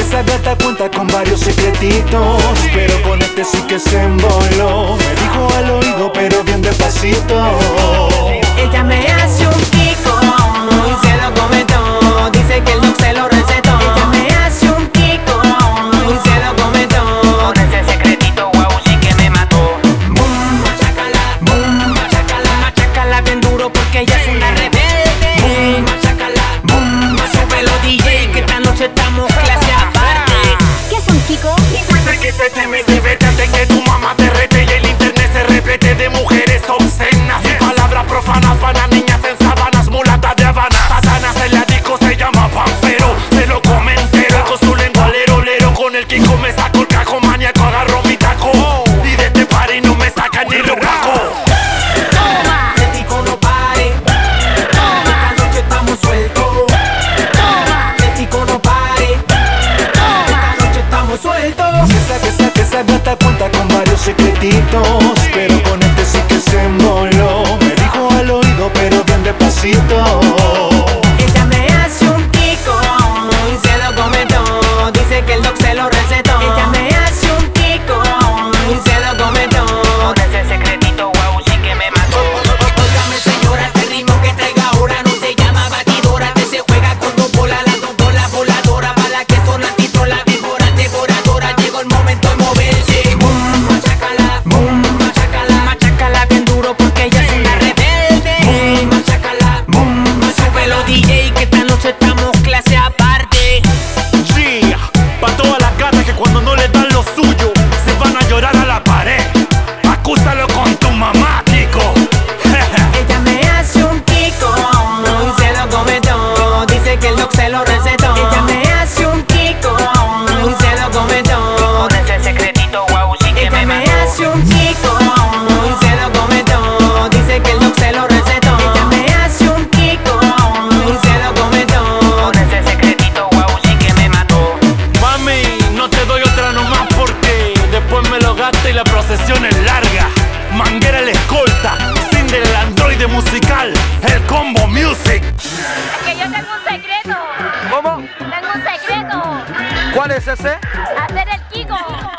esa gata cuenta con varios secretitos, pero con este sí que se emboló. Me dijo al oído pero bien despacito. Ella me hace un kiko y se lo come todo. Dice que el doc se lo recetó. Ella me hace un kiko y se lo come todo. Con ese secretito, wow, sí que me mató. Boom, machácala bien duro porque ella es una rebelde. Boom, machácala, súbelo DJ que esta noche estamos clase aparte. ¿Qué es un kiko? Desde que se te mete, vete antes que tu mamá te rete y el internet se replete de mujeres obscenas y palabras profanas para niñas en sábanas, mulatas de Habana. Satanás en la disco se llama Pampero, se lo come entero con su lengua lero. Con el Kiko me saco el cajo, maníaco, agarro mi taco y de este party no me sacan ni los cacos. Toma, el Kiko no pare. Toma, esta noche estamos sueltos. Toma, el Kiko no pare. Esta noche estamos sueltos. Esa gata cuenta con varios secretitos, pero con este sí que se emboló. Me dijo al oído pero bien despacito. Ella me hace un kiko y se lo come todo. Dice que el doc se lo recetó. Ella me hace un kiko y se lo come todo. Con ese secretito, wow, sí que me mató. Óigame señora, este ritmo que traiga ahora no se llama batidora. Que se juega con dos bolas, las dos bolas voladoras. Para la que son antitrola, víbora devoradora. Llegó el momento de moverse. Boom, machácala bien duro porque ella es una rebelde. Boom, machácala, súbelo DJ que esta noche estamos clase aparte. Sí, pa' todas las gatas que cuando no les dan lo suyo se van a llorar a la pared. Acúsalo con tu mamá, Kiko. Ella me hace un kiko y se lo come todo. Dice que el doc se lo recetó. Ella me hace un kiko y se lo come todo. Con ese secretito, wow, sí que me mató. Ella me hace un kiko y se lo come todo. Dice que el doc se lo recetó. Ella me hace un kiko y se lo come todo. Con ese secretito, wow, sí que me mató. Mami, no te doy otra nomás porque después me lo gasta y la procesión es larga. Manguera el escolta, Cinder el androide musical, el Combo Music. Es que yo tengo un secreto. ¿Cómo? Tengo un secreto. ¿Cuál es ese? Hacer el kiko.